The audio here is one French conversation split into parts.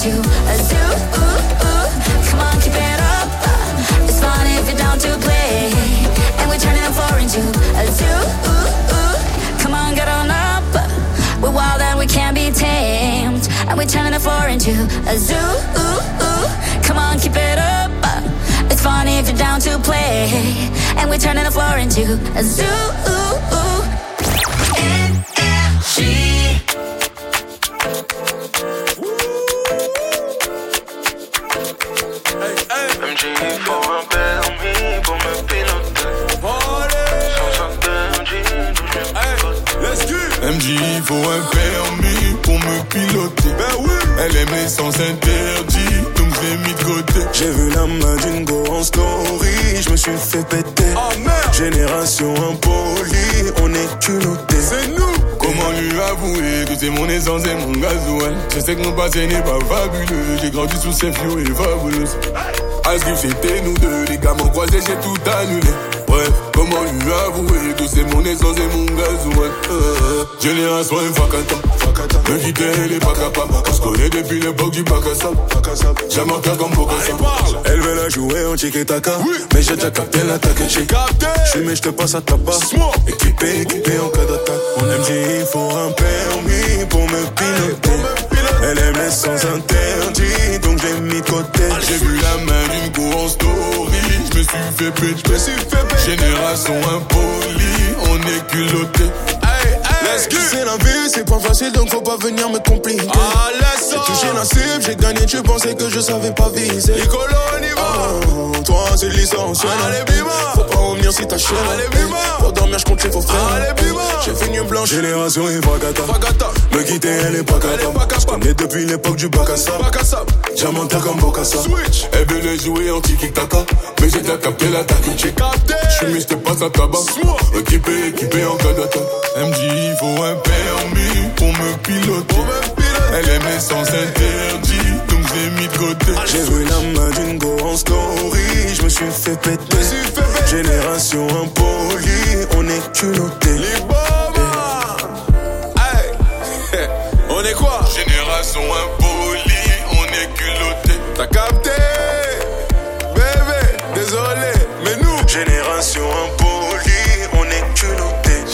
into a zoo. Come on, keep it up. It's fun if you're down to play. And we're turning the floor into a zoo. Come on, get on up. We're wild and we can't be tamed. And we're turning the floor into a zoo. Come on, keep it up. It's fun if you're down to play. And we're turning the floor into a zoo. Energy. MJ faut un permis pour me piloter. Sans interdit, d'où je MJ faut un permis pour me piloter. Ben oui. Elle aime les sens interdits, donc je l'ai mis de côté. J'ai vu la main d'une go en story, je me suis fait péter. Oh merde. Génération impolie, on est culottés. C'est nous. Comment lui avouer que c'est mon essence et mon gasoil? Je sais que mon passé n'est pas fabuleux. J'ai grandi sous ces fio et fabuleuse. À ce que c'était nous deux, les gars m'ont croisé, j'ai tout annulé. Bref, comment lui avouer que c'est mon essence et mon gasoil? Génération infacata, me quitter elle est pas capable. On se connaît depuis l'époque du bac à sable. J'aime un comme Bocassa. Elle veut la jouer en tiki-taka, mais j'ai déjà capté l'attaque. J'ai capté, j'suis mais j'te passe à tabac. Équipé en cas d'attaque. Mon MJ il faut un permis pour me piloter. Elle aime les sens interdits, donc j'ai mis de côté. J'ai vu la main d'une go en story, je me suis fait péter. Génération impolie, on est culotté. C'est la vie, c'est pas facile donc faut pas venir me compliquer. J'ai touché la cible, j'ai gagné, tu pensais que je savais pas viser. Toi c'est licencieux. Faut pas revenir si t'as chier. Pour dormir j'compte les faux frères. J'ai fait une blanche. Génération Ifagata. Me quitter elle est pas capable. J'connais depuis l'époque du bac à sable. Diamanta comme Bocassa. Elle venait jouer en tiki-taka, mais j'ai déjà capté l'attaque. J'suis mais j'te passe à tabac. Équipé en cas d'attaque. MJ il faut un permis pour me piloter. Elle aime les sens interdits, donc j'ai mis de côté. J'ai vu la main d'une go en story, je me suis fait péter. Génération impolie, on est culottés. On est quoi? Génération impolie, on est culottés. T'as capté? Bébé, désolé, mais nous, génération impolie, on est culottés.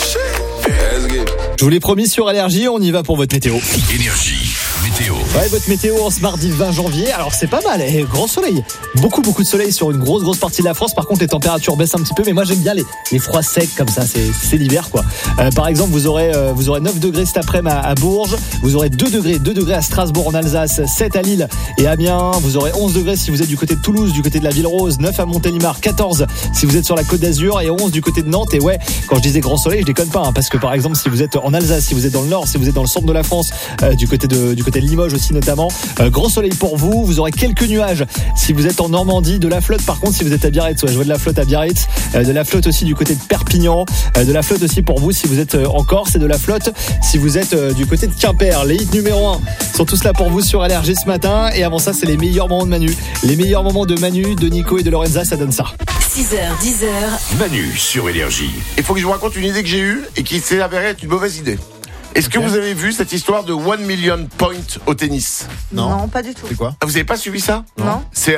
Je vous l'ai promis sur Allergie, on y va pour votre météo. Énergie, météo. Ouais, votre météo en ce mardi 20 janvier. Alors c'est pas mal, grand soleil. Beaucoup de soleil sur une grosse partie de la France. Par contre les températures baissent un petit peu, mais moi j'aime bien les froids secs comme ça, c'est l'hiver quoi. Par exemple vous aurez 9 degrés cet après-midi à Bourges, vous aurez 2 degrés à Strasbourg en Alsace, 7 à Lille et Amiens, vous aurez 11 degrés si vous êtes du côté de Toulouse, du côté de la Ville Rose, 9 à Montélimar, 14 si vous êtes sur la Côte d'Azur et 11 du côté de Nantes. Et ouais, quand je disais grand soleil, je déconne pas parce que par exemple si vous êtes en Alsace, si vous êtes dans le nord, si vous êtes dans le centre de la France, du côté de Limoges aussi notamment, grand soleil pour vous. Vous aurez quelques nuages si vous êtes en Normandie, de la flotte par contre si vous êtes à Biarritz. Ouais, je vois de la flotte à Biarritz, de la flotte aussi du côté de Perpignan, de la flotte aussi pour vous si vous êtes en Corse et de la flotte si vous êtes du côté de Quimper. Les hits numéro 1 sont tous là pour vous sur Allergie ce matin et avant ça c'est les meilleurs moments de Manu. Les meilleurs moments de Manu, de Nico et de Lorenza, ça donne ça. 6h, 10h. Manu sur Énergie. Il faut que je vous raconte une idée que j'ai eue et qui s'est avérée être une mauvaise idée. Est-ce que vous avez vu cette histoire de 1 million point au tennis? Non, pas du tout. C'est quoi? Vous avez pas suivi ça? Non. C'est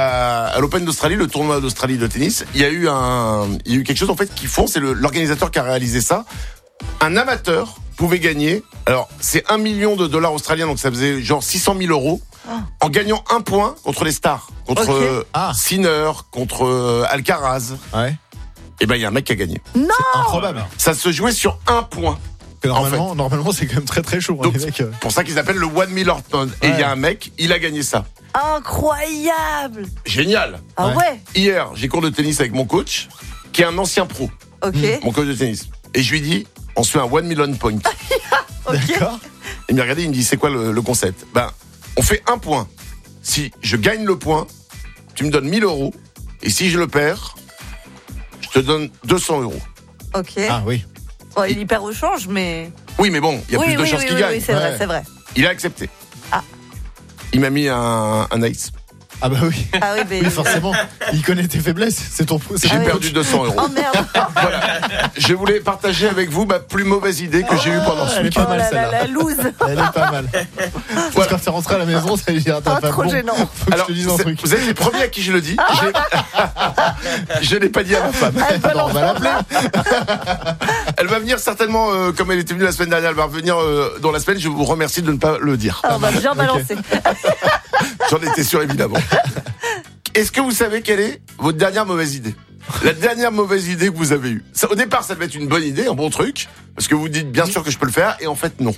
à l'Open d'Australie, le tournoi d'Australie de tennis. Il y a eu quelque chose en fait qu'ils font, c'est l'organisateur qui a réalisé ça. Un amateur pouvait gagner, alors c'est $1 million australiens, donc ça faisait genre 600 000 euros, en gagnant un point contre les stars, contre Sinner, contre Alcaraz. Ouais. Et ben il y a un mec qui a gagné. Non. C'est improbable. Ça se jouait sur un point. Normalement c'est quand même très chaud. Donc, c'est pour ça qu'ils appellent le 1 million pound. Et il y a un mec, il a gagné ça. Incroyable. Génial. Ah ouais. Hier, j'ai cours de tennis avec mon coach, qui est un ancien pro. Ok. Mon coach de tennis. Et je lui dis, on se fait un 1 million point. Ok. D'accord. Il m'a regardé, il me dit, c'est quoi le concept? Ben, on fait un point. Si je gagne le point, tu me donnes 1 000 euros. Et si je le perds, je te donne 200 euros. Ok. Ah oui. Bon, il perd au change, mais. Oui, mais bon, il y a plus de chances qu'il gagne. Oui, c'est vrai. Il a accepté. Ah. Il m'a mis un ice. Ah bah oui. Ah oui, mais. Oui, forcément. Il connaît tes faiblesses. C'est ton. J'ai perdu 200 €. Oh merde. Voilà. Je voulais partager avec vous ma plus mauvaise idée que j'ai eue pendant ce Elle est week-end. pas mal celle-là. La loose. Elle est pas mal. Parce que quand t'es rentré à la maison, ça veut dire t'as pas Trop bon. gênant. Faut que Alors, je te dise un truc. vous êtes les premiers à qui je le dis. Je l'ai pas dit à ma femme. On va l'appeler. Elle va venir certainement, comme elle était venue la semaine dernière, elle va revenir dans la semaine. Je vous remercie de ne pas le dire. On va bien balancer. J'en étais sûr, évidemment. Est-ce que vous savez quelle est votre dernière mauvaise idée? La dernière mauvaise idée que vous avez eue. Ça, au départ, ça devait être une bonne idée, un bon truc, parce que vous dites bien sûr que je peux le faire, et en fait, non.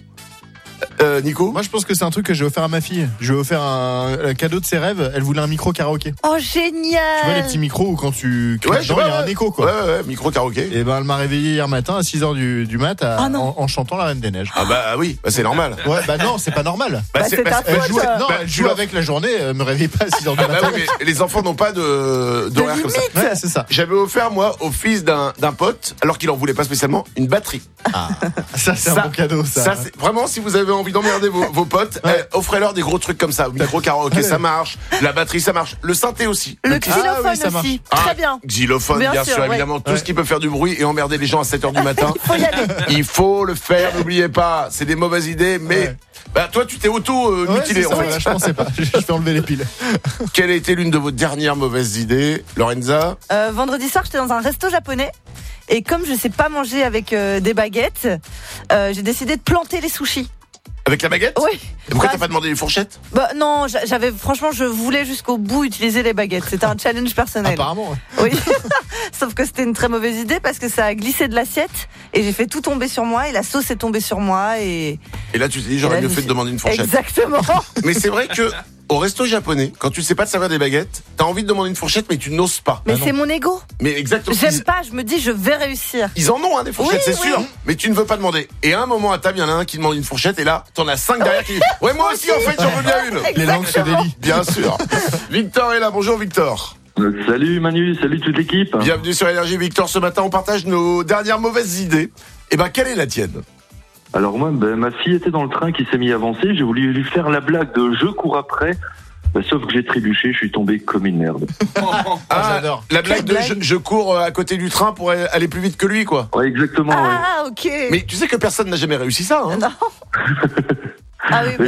Nico? Moi, je pense que c'est un truc que j'ai offert à ma fille. Je lui ai offert un cadeau de ses rêves. Elle voulait un micro karaoké. Oh, génial. Tu vois les petits micros où quand tu cries dedans, il y a un écho, quoi. Ouais, micro karaoké. Et ben, elle m'a réveillé hier matin à 6h du mat en chantant La Reine des Neiges. Ah bah oui, bah c'est normal. Ouais, bah non, c'est pas normal. c'est ta Elle faute. joue, non, Bah, elle joue avec la journée, elle me réveille pas à 6h du Bah matin. oui, mais les enfants n'ont pas d'horaire comme ça. Ouais, c'est ça. J'avais offert, moi, au fils d'un pote, alors qu'il en voulait pas spécialement, une batterie. Ah, ça, c'est un bon cadeau, ça. C'est, vraiment, si vous avez envie d'emmerder vos potes, offrez-leur des gros trucs comme ça. Micro karaoké, ça marche. La batterie, ça marche. Le synthé aussi. Le xylophone oui, ça marche. aussi. Très bien. Xylophone, bien sûr, ouais. évidemment. Tout ce qui peut faire du bruit et emmerder les gens à 7h du matin. Il faut y aller. Il faut le faire, n'oubliez pas. C'est des mauvaises idées, mais bah, toi, tu t'es auto-mutilé. Ouais, c'est ça, là, je pensais pas. Je fais enlever les piles. Quelle a été l'une de vos dernières mauvaises idées, Lorenza? Vendredi soir, j'étais dans un resto japonais. Et comme je sais pas manger avec des baguettes, j'ai décidé de planter les sushis. Avec la baguette? Oui. Et pourquoi t'as pas demandé les fourchettes? Bah non, franchement, je voulais jusqu'au bout utiliser les baguettes. C'était un challenge personnel. Apparemment. Oui. Sauf que c'était une très mauvaise idée parce que ça a glissé de l'assiette et j'ai fait tout tomber sur moi et la sauce est tombée sur moi et là, tu t'es dit, j'aurais mieux fait de demander une fourchette. Exactement. Mais c'est vrai que au resto japonais, quand tu sais pas te servir des baguettes, t'as envie de demander une fourchette, mais tu n'oses pas. Mais c'est mon ego. Mais exactement. J'aime pas, je me dis je vais réussir. Ils en ont, des fourchettes, Oui, c'est oui. sûr. Mais tu ne veux pas demander. Et à un moment à table, il y en a un qui demande une fourchette, et là, t'en as 5 derrière qui disent, ouais, moi aussi, en fait, j'en veux bien une. Les langues se délient. Bien sûr. Victor est là. Bonjour, Victor. Salut Manu, salut toute l'équipe. Bienvenue sur Énergie, Victor. Ce matin, on partage nos dernières mauvaises idées. Et ben, quelle est la tienne? Alors moi, ma fille était dans le train qui s'est mis à avancer, j'ai voulu lui faire la blague de je cours après, sauf que j'ai trébuché, je suis tombé comme une merde. J'adore. La blague de je cours à côté du train pour aller plus vite que lui, quoi. Ouais, exactement. Ouais. Ah ok. Mais tu sais que personne n'a jamais réussi ça, hein. Non. Ah oui.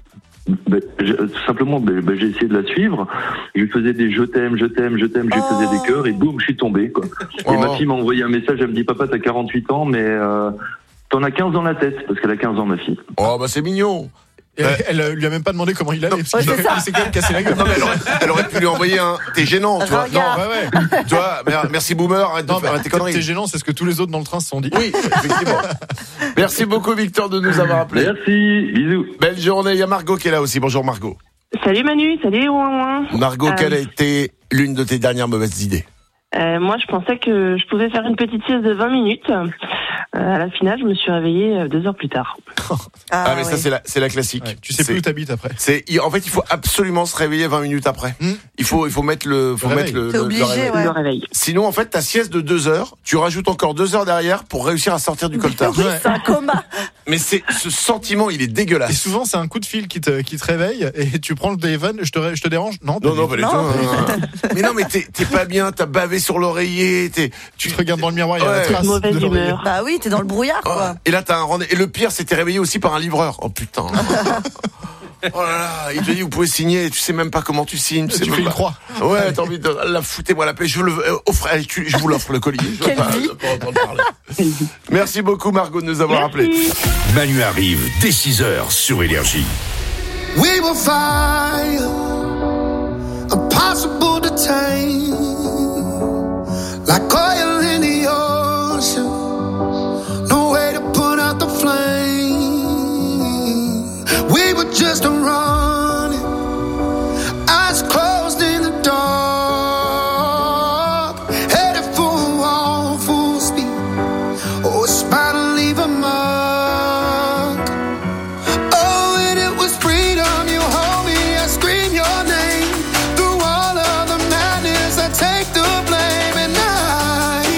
Simplement, j'ai essayé de la suivre. Je lui faisais des je t'aime, je faisais des cœurs et boum, je suis tombé, quoi. Et ma fille m'a envoyé un message, elle me dit papa, t'as 48 ans, mais t'en as 15 dans la tête, parce qu'elle a 15 ans, ma fille. Oh, bah c'est mignon. Et elle lui a même pas demandé comment il allait, parce qu'il s'est quand même cassé la gueule. Non, mais elle aurait pu lui envoyer un t'es gênant, tu vois. Regarde. Non, tu vois, merci Boomer, arrête de faire tes T'es conneries. gênant, c'est ce que tous les autres dans le train se sont dit. Oui, effectivement. Merci beaucoup, Victor, de nous avoir appelés. Merci, bisous. Belle journée. Il y a Margot qui est là aussi. Bonjour, Margot. Salut Manu, salut ouin. Margot, quelle a été l'une de tes dernières mauvaises idées? Moi, je pensais que je pouvais faire une petite sieste de 20 minutes. À la finale, je me suis réveillée 2 heures plus tard. Mais ça, c'est la classique. Ouais, tu sais plus où t'habites après. En fait, il faut absolument se réveiller 20 minutes après. Il faut mettre le obligé, Le réveil. Sinon, en fait, ta sieste de 2 heures, tu rajoutes encore 2 heures derrière pour réussir à sortir du coltard. Oui, c'est un coma. Mais ce sentiment, il est dégueulasse. Et souvent, c'est un coup de fil qui te réveille et tu prends le téléphone. Je te dérange? Non, Non, pas du tout. Mais non, mais t'es pas bien, t'as bavé sur l'oreiller, tu te regardes dans le miroir, il y a la trace mauvaise de l'oreiller. humeur. Bah oui, t'es dans le brouillard quoi. Et là, t'as un rendez-vous. Et le pire, c'est t'es réveillé aussi par un livreur. Oh putain. Oh là là, il te dit vous pouvez signer, tu sais même pas comment tu signes, tu sais Tu même fais pas. une croix. Ouais, t'as envie de la foutez-moi la paix, je vous l'offre le collier. Je veux pas entendre parler. Merci beaucoup Margot de nous avoir appelés. Manu arrive dès 6h sur Énergie. We will find impossible to tame, like oil in the ocean. No way to put out the flame. We were just running, eyes closed in the dark, headed for a wall, full speed. Oh, it's about to leave a mark. Oh, and it was freedom. You hold me, I scream your name. Through all of the madness, I take the blame. And I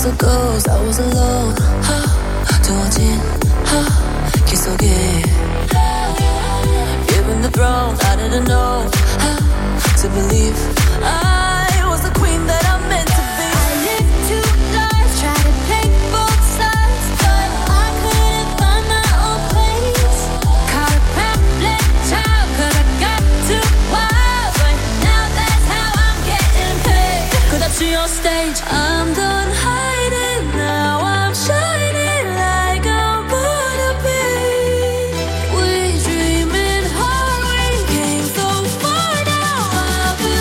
the ghost, I was alone. 두어진 길 속에 given the throne, I didn't know how to believe I was the queen that I'm meant to be. I lived two lives, tried to play both sides, but I couldn't find my own place. Caught a pamphlet child, 'cause I got too wild, but now that's how I'm getting paid. 'Cause up to your stage, I'm done hiding, now I'm shining like I'm born to be. We dreaming hard, we came so far, now I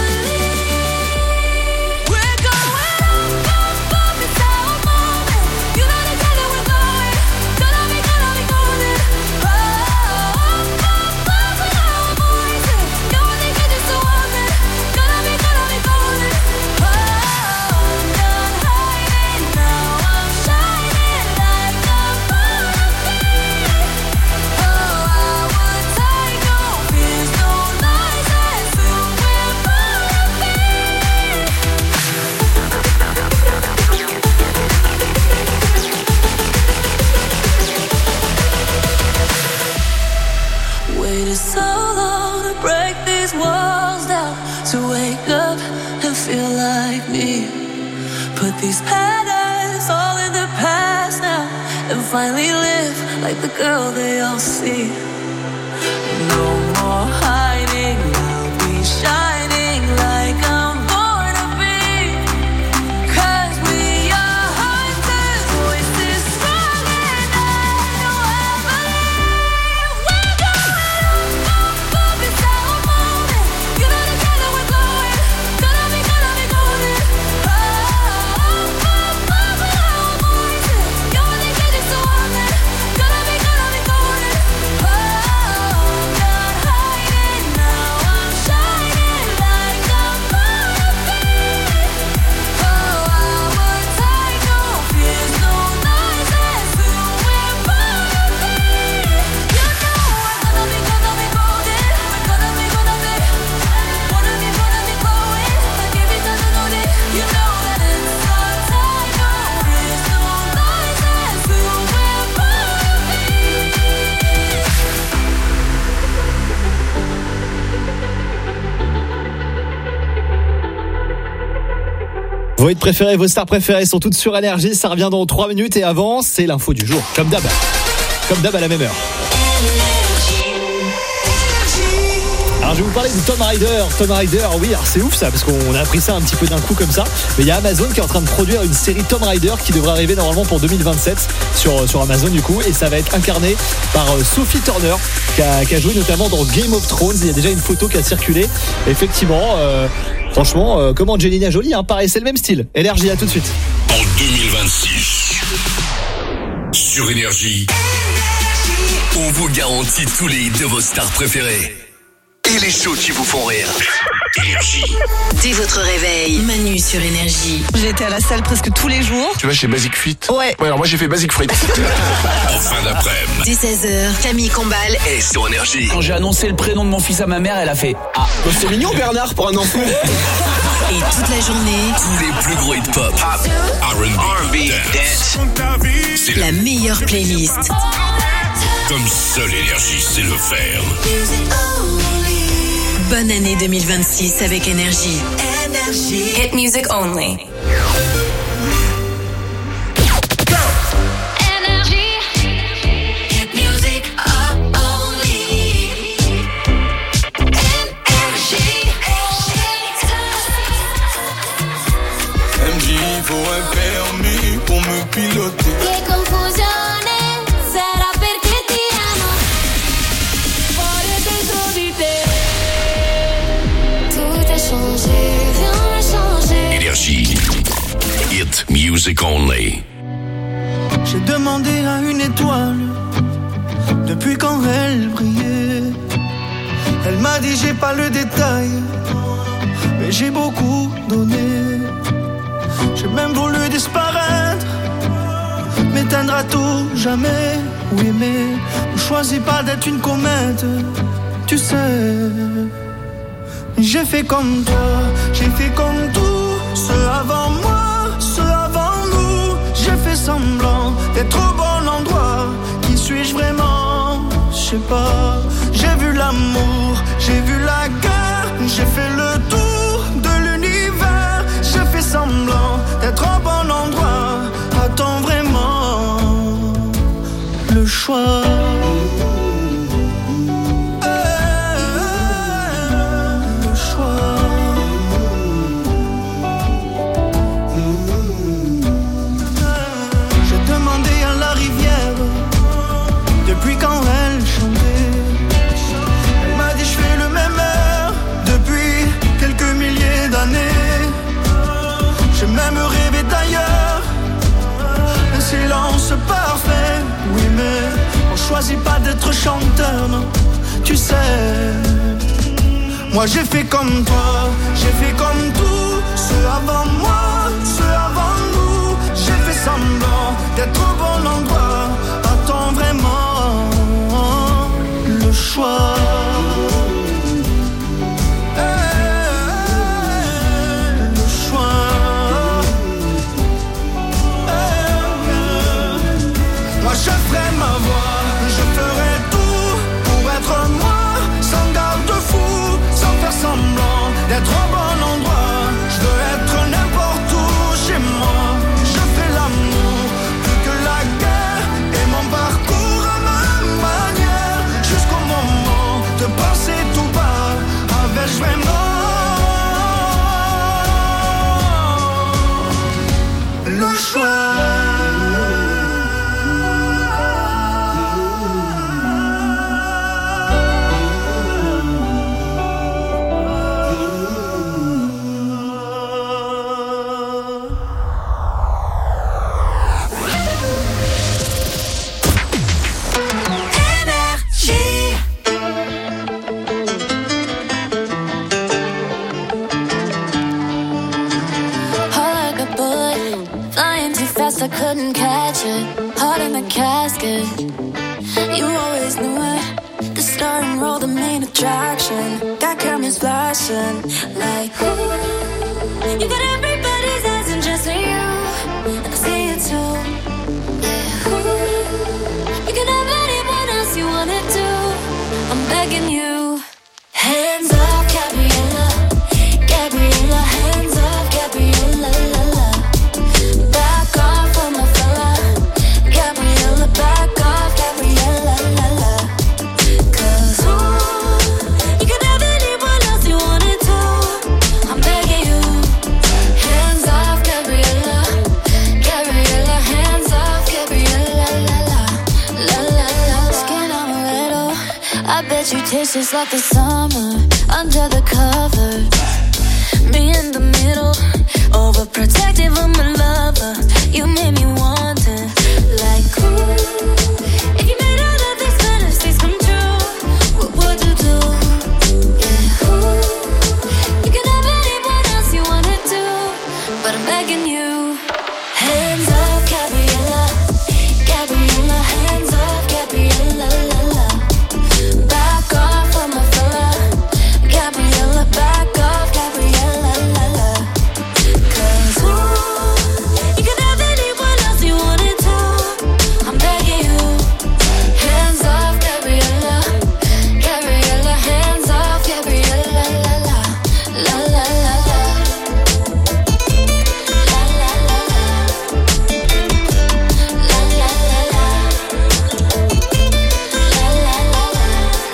believe we're going up, up, up, it's our moment. You know the time that we're going, gonna be golden. Oh, up, up, up, with our voices. You only get just to want it, gonna be golden. Oh, I'm done hiding, now I'm shining like I'm born to be. Oh, I would take no fears, no lies, as who we're born to be. Waited so long to break these walls down, to wake up and feel like me. Put these patterns all in the past now, and finally live like the girl they all see. No more hiding, I'll be shining like I'm born to be. 'Cause we are hunters, voices strong, and I know I believe we're going up, up, it's our moment. You know the time that we're going, gonna be golden. Oh, up, up, up, with our voices. You only get just to want it, gonna be golden. Oh, I'm done hiding, now I'm shining like I'm born to be. Oh, I would take no fears, no lies, as who we're born to be. You know we're gonna be golden. We're gonna be golden. Wanna be glowing, I give it to the day. You know that it's our time, no fears, no lies, as who we're born to be. Vos hits préférés, vos stars préférées sont toutes sur Énergie. Ça revient dans 3 minutes et avant, c'est l'info du jour. Comme d'hab. Comme d'hab à la même heure. Alors je vais vous parler de Tomb Raider. Tomb Raider, oui, alors c'est ouf ça, parce qu'on a appris ça un petit peu d'un coup comme ça. Mais il y a Amazon qui est en train de produire une série Tomb Raider qui devrait arriver normalement pour 2027 sur Amazon du coup. Et ça va être incarné par Sophie Turner qui a joué notamment dans Game of Thrones. Il y a déjà une photo qui a circulé. Effectivement, franchement, comme Angelina Jolie, pareil, c'est le même style. Énergie, à tout de suite. En 2026, sur Énergie, on vous garantit tous les hits de vos stars préférées. Et les shows qui vous font rire. Énergie. Dès votre réveil, Manu sur Énergie. J'ai été à la salle presque tous les jours. Tu vas chez Basic Fit? Ouais. Ouais, alors moi j'ai fait Basic Fit. En fin d'après-midi. Dès 16h, Camille Combal Et sur Énergie. Quand j'ai annoncé le prénom de mon fils à ma mère, elle a fait « Ah, c'est mignon Bernard pour un enfant !» et toute la journée, Tous les plus gros hits pop, R&B, dance. C'est la meilleure playlist. comme seule Énergie sait le faire. Bonne année 2026 avec Énergie. Hit music only. Faut un permis pour me piloter. Che confusione sarà perché ti amo. Fuori dentro di te. Tout a changé, rien n'a changé. Énergie. Hit music only. J'ai demandé à une étoile depuis quand elle brillait. Elle m'a dit j'ai pas le détail, mais j'ai beaucoup donné. J'ai même voulu disparaître, m'éteindre à tout jamais. Oui mais on choisit pas d'être une comète, tu sais. J'ai fait comme toi, j'ai fait comme tout. Ceux avant moi, ceux avant nous, d'être au bon endroit. A-t-on vraiment le choix? Depuis quand elle chantait, elle m'a dit je fais le même air depuis quelques milliers d'années. J'ai même rêvé d'ailleurs, un silence parfait. Oui mais on choisit pas d'être chanteur, non, tu sais. Moi j'ai fait comme toi, j'ai fait comme tous ceux avant moi, ceux avant nous. J'ai fait semblant d'être au bon endroit. A-t-on vraiment le choix? Le choix. Moi je ferai ma voix, je ferai tout pour être moi, sans garde-fou, sans faire semblant d'être au bon endroit. Je veux être n'importe où chez moi. Je fais l'amour plus que la guerre et mon parcours à ma manière, jusqu'au moment de penser tout bas avec vraiment le choix. I couldn't catch it, heart in the casket. You always knew it, the starting role, the main attraction. Got cameras flashing, like ooh. You got everybody's eyes and just you, and I see it too. Yeah, ooh. You can have anyone else you wanted to. I'm begging you, hands up, Gabriella, Gabriella, hands up, Gabriella, la la. Back off on my fella, Gabriella, back off, Gabriella, la la. 'Cause ooh, you can have anyone else you wanted to. I'm begging you, hands off, Gabriella, Gabriella, hands off, Gabriella, la la, la la la. Skin on a little, I bet you taste just like the summer under the covers. Me in the middle, overprotective of my lover. You made me want it, like ooh. If you made all of these fantasies come true, what would you do? Yeah, ooh. You can have anyone else you wanted to, but I'm begging you, hands up, Gabriella, Gabriella, hands up, Gabriella, la la. Back off on my fella, Gabriella, back off, Gabriella, la la. 'Cause ooh, you can have anyone else you wanted to. I'm begging you, hands off, Gabriella, Gabriella, hands off, Gabriella, la la, la la la la, la la la la, la la la la, la la la la.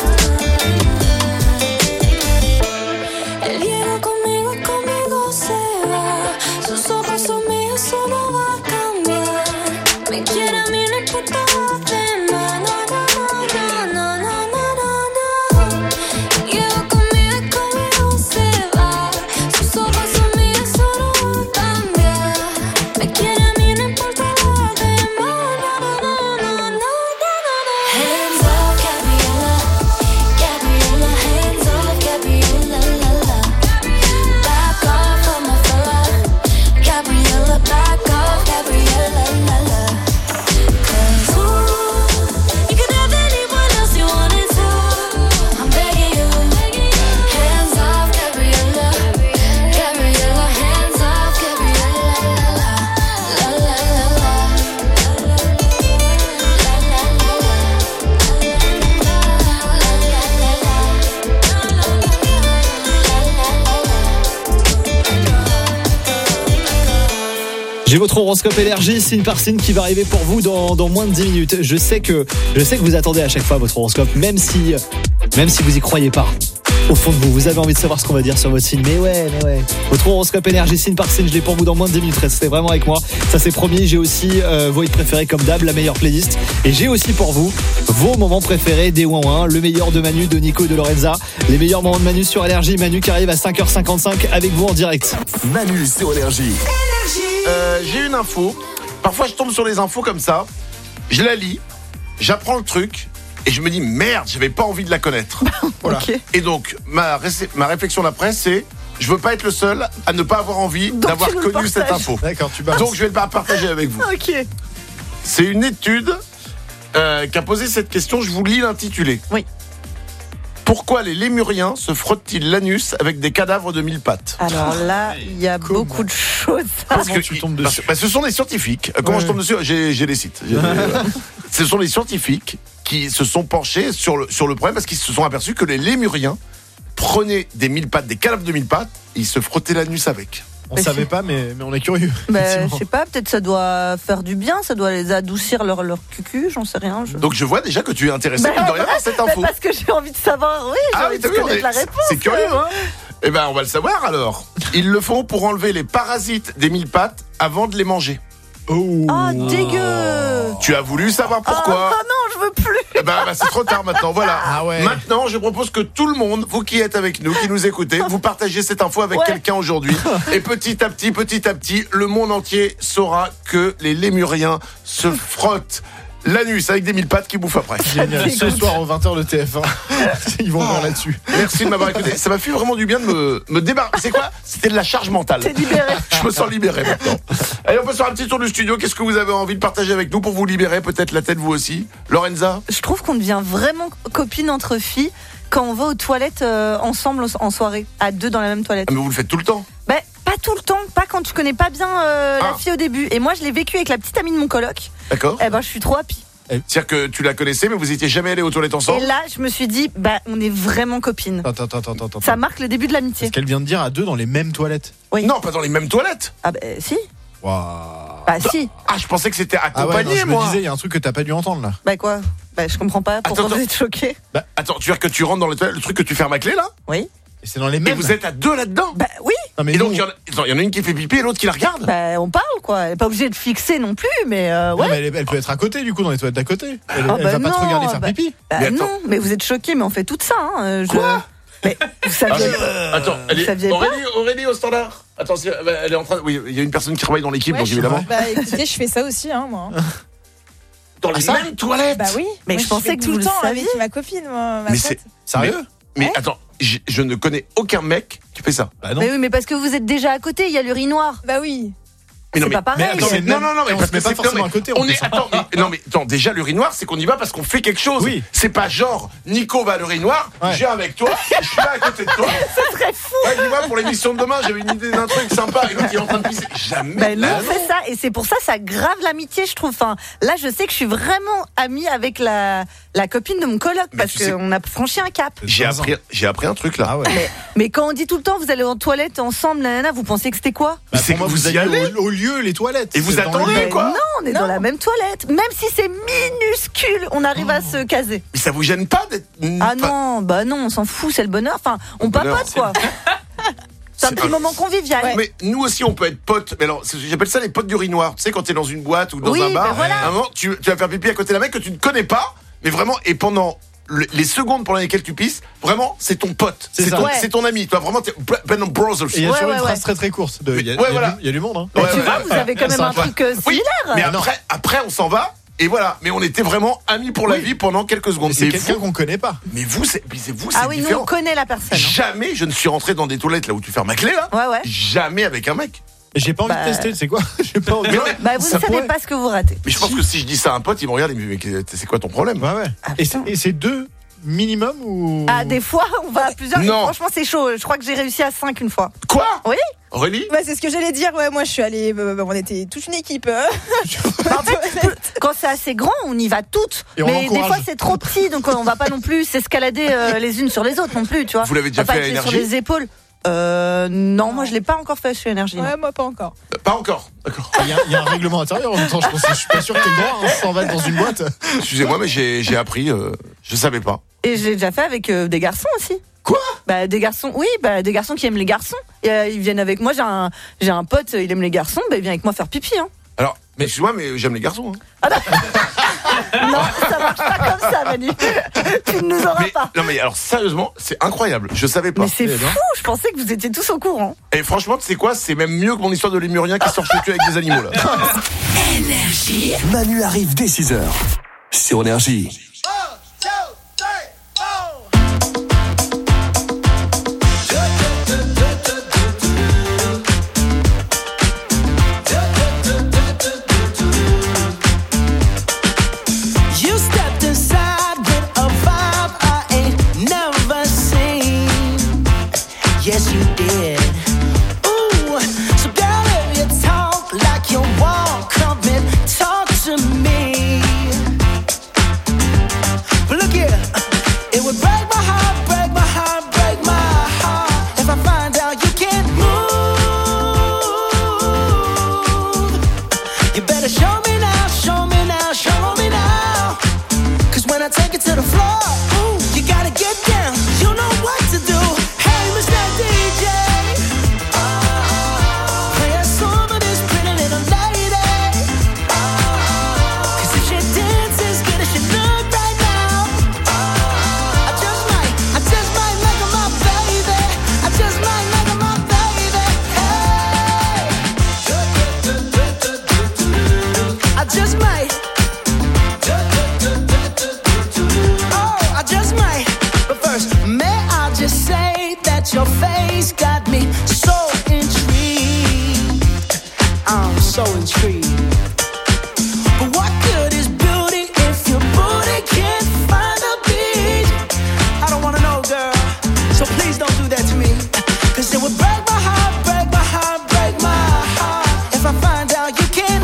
Él llega conmigo, conmigo se va. Sus ojos son míos, eso no va a cambiar. Me quiere a mí, no importa lo demás. No, no, no, no, no, no, no, no. Llega conmigo y conmigo se va. Sus ojos son míos, eso no va a cambiar. Me quiere a mí, no importa lo demás. No, no, no, no, no, no, no. Hands up, Gabriella, Gabriella, hands up, Gabriella, la la. Back off on my fella, Gabriella, back off, Gabriella, la la. 'Cause ooh, J'ai votre horoscope énergie, signe par signe, qui va arriver pour vous dans moins de 10 minutes. Je sais que vous attendez à chaque fois votre horoscope, même si vous y croyez pas. Au fond de vous avez envie de savoir ce qu'on va dire sur votre signe. Mais ouais. Votre horoscope énergie, signe par signe, je l'ai pour vous dans moins de 10 minutes. Restez vraiment avec moi. Ça c'est promis. J'ai aussi vos hits préférés comme d'hab, la meilleure playlist. Et j'ai aussi pour vous vos moments préférés des ouin-ouin, le meilleur de Manu, de Nico et de Lorenza. Les meilleurs moments de Manu sur énergie. Manu qui arrive à 5h55 avec vous en direct. Manu sur énergie. J'ai une info. Parfois je tombe sur les infos comme ça. Je la lis. J'apprends le truc. Et je me dis merde, j'avais pas envie de la connaître. Voilà. Okay. Et donc ma réflexion d'après c'est je veux pas être le seul à ne pas avoir envie d'avoir connu cette info. D'accord, tu balances. Donc je vais la partager avec vous. Ok. C'est une étude qui a posé cette question, je vous lis l'intitulé. Oui. Pourquoi les lémuriens se frottent-ils l'anus avec des cadavres de 1000 pattes ? Alors là, il y a beaucoup de choses. Parce que tu tombes dessus. Ce sont des scientifiques. Comment je tombe dessus ? J'ai les sites. Ce sont des scientifiques qui se sont penchés sur le problème parce qu'ils se sont aperçus que les lémuriens prenaient des 1000 pattes, des cadavres de 1000 pattes, et ils se frottaient l'anus avec. On savait pas, mais on est curieux. Je sais pas, peut-être ça doit faire du bien, ça doit les adoucir leur cucu, j'en sais rien. Donc je vois déjà que tu es intéressé de rien par cette info. Parce que j'ai envie de savoir, j'ai envie de connaître la réponse. C'est curieux, hein ? Eh ben on va le savoir alors. Ils le font pour enlever les parasites des 1000 pattes avant de les manger. Oh, dégueu. Tu as voulu savoir pourquoi ? Ah non, je veux plus. Bah, c'est trop tard maintenant, voilà. Maintenant, je propose que tout le monde, vous qui êtes avec nous, qui nous écoutez, vous partagez cette info avec quelqu'un aujourd'hui. Et petit à petit, le monde entier saura que les lémuriens se frottent l'anus avec des 1000 pattes qui bouffent après. Génial. Ce soir aux 20h de TF1. Ils vont voir là-dessus. Merci de m'avoir écouté. Ça m'a fait vraiment du bien de me débarrasser. C'est quoi ? C'était de la charge mentale. T'es libéré. Je me sens libéré maintenant. Allez, on peut se faire un petit tour du studio. Qu'est-ce que vous avez envie de partager avec nous pour vous libérer ? Peut-être la tête vous aussi. Lorenza ? Je trouve qu'on devient vraiment copines entre filles quand on va aux toilettes ensemble en soirée, à deux dans la même toilette. Ah, mais vous le faites tout le temps ? Pas tout le temps, pas quand tu connais pas bien la fille au début. Et moi, je l'ai vécu avec la petite amie de mon coloc. D'accord. Je suis trop happy. C'est-à-dire que tu la connaissais, mais vous étiez jamais allés aux toilettes ensemble ? Et là, je me suis dit, on est vraiment copines. Attends. Ça marque le début de l'amitié. Parce qu'elle vient de dire à deux dans les mêmes toilettes. Oui. Non, pas dans les mêmes toilettes. Ah si. Waouh. Si. Ah, je pensais que c'était accompagné, je me disais, il y a un truc que t'as pas dû entendre là. Quoi ? Je comprends pas pourquoi vous êtes choqués. Attends, tu veux dire que tu rentres dans les toilettes, le truc que tu fermes à clé là ? Oui. Et c'est dans les mêmes. Et vous êtes à deux là-dedans ? Oui. Non, mais et donc, il y en a une qui fait pipi et l'autre qui la regarde ? On parle quoi. Elle est pas obligée de fixer non plus, mais ouais. Non, mais elle peut être à côté du coup, dans les toilettes d'à côté. Elle va pas te regarder faire pipi. Non, mais vous êtes choqués, mais on fait tout ça. Quoi ? Mais vous saviez. Attends, Aurélie au standard. Attends, elle est en train. Oui, il y a une personne qui travaille dans l'équipe, donc évidemment. Écoutez, je fais ça aussi, moi. Dans les mêmes toilettes ? Oui. Mais je pensais que tout le temps saviez. avec ma copine, ma mais pote. c'est sérieux ? Mais attends, je ne connais aucun mec qui fait ça. Bah non. Mais oui, mais parce que vous êtes déjà à côté, il y a l'urinoir. Bah oui. Mais c'est pas pareil. Mais attends, non, mais on se met pas forcément à côté. Attends, déjà l'urinoir, c'est qu'on y va parce qu'on fait quelque chose. Oui. C'est pas genre Nico va à l'urinoir, je viens avec toi, je suis là à côté de toi. C'est très fou. Ouais, dis-moi, pour l'émission de demain, j'avais une idée d'un truc sympa et l'autre il est en train de pisser. Jamais. Non, c'est ça, et c'est pour ça grave l'amitié, je trouve. Enfin, là, je sais que je suis vraiment amie avec la copine de mon coloc parce qu'on a franchi un cap. J'ai appris un truc là. Ah ouais. Mais quand on dit tout le temps vous allez en toilette ensemble, vous pensez que c'était quoi ? C'est que vous y allez au lieu les toilettes. Et vous attendez quoi ? Non, on est dans la même toilette. Même si c'est minuscule, on arrive à se caser. Mais ça vous gêne pas d'être... Ah non, on s'en fout, c'est le bonheur. Enfin, on papote quoi. C'est un petit moment convivial. Ouais. Mais nous aussi, on peut être potes. Mais alors, j'appelle ça les potes d'urinoir. Tu sais, quand t'es dans une boîte ou dans un bar, à un moment, tu vas faire pipi à côté d'un mec que tu ne connais pas, mais vraiment, et pendant les secondes pendant lesquelles tu pisses, vraiment, c'est ton pote. C'est ton ami. Toi, vraiment, t'es Ben Brothers. Et il y a toujours une phrase très très courte. Il y a du monde. Hein. Tu vois, vous avez quand même un truc similaire. Mais après, on s'en va. Et voilà, mais on était vraiment amis pour la vie pendant quelques secondes. C'est quelqu'un qu'on connaît pas. Mais vous, c'est ah oui, différent. Nous on connaît la personne. Jamais je ne suis rentré dans des toilettes là où tu fermes ma clé là. Ouais. Jamais avec un mec. J'ai pas envie de tester, c'est quoi? J'ai pas envie. Vous ne savez pas ce que vous ratez. Mais je pense que si je dis ça à un pote, il me regarde et me dit mais c'est quoi ton problème? Ouais. Et c'est deux minimum ou? Ah, des fois, on va à plusieurs. Non. Franchement, c'est chaud. Je crois que j'ai réussi à 5 une fois. Quoi? Oui. Aurélie? C'est ce que j'allais dire. Ouais, moi, je suis allée. On était toute une équipe. En fait, quand c'est assez grand, on y va toutes. Mais des fois, c'est trop petit, donc on va pas non plus s'escalader les unes sur les autres non plus, tu vois. Vous l'avez déjà fait à Énergie? Sur les épaules. Non, moi je l'ai pas encore fait chez Énergie. Ouais, moi pas encore. Pas encore, d'accord. Il y a un règlement intérieur en même temps, je suis pas sûr que t'aies le droit, 100 balles dans une boîte. Excusez-moi, mais j'ai appris, je savais pas. Et j'ai déjà fait avec des garçons aussi. Quoi ? Bah des garçons, oui, des garçons qui aiment les garçons. Et, ils viennent avec moi, j'ai un pote, il aime les garçons, il vient avec moi faire pipi. Hein. Alors, mais excuse-moi, mais j'aime les garçons. Non, ça marche pas comme ça, Manu. Tu ne nous auras pas. Non mais alors sérieusement, c'est incroyable. Je savais pas. Mais c'est fou, je pensais que vous étiez tous au courant. Et franchement, tu sais quoi ? C'est même mieux que mon histoire de lémurien qui sort le cul avec des animaux là. Énergie. Manu arrive dès 6h. Sur Énergie. Yes, you did. Ooh, so girl, if you talk like you walk, come and talk to me. But look here, it would break my heart, break my heart, break my heart if I find out you can't move. You better show me now, show me now, show me now. 'Cause when I take it to the floor, ooh, you gotta get down. You know what to do. DJ, play a song of this pretty little lady. 'Cause if she dances good as she look right now, I just might make her my baby. I just might make her my baby. Hey, I just might. Oh, I just might. But first, may I just say that your face got me so intrigued. I'm so intrigued. But what good is beauty if your booty can't find a beat? I don't wanna know, girl, so please don't do that to me. 'Cause it would break my heart, break my heart, break my heart if I find out you can't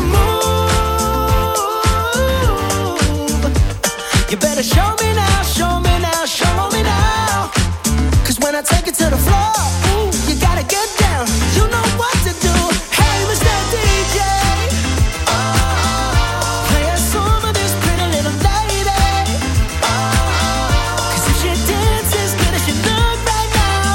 move. You better show me now, show me now, show me now. 'Cause when I take it to the floor, ooh, you gotta get down. You know what to do. Hey, Mr. DJ, play a song of this pretty little lady. 'Cause if she dances good as she look right now,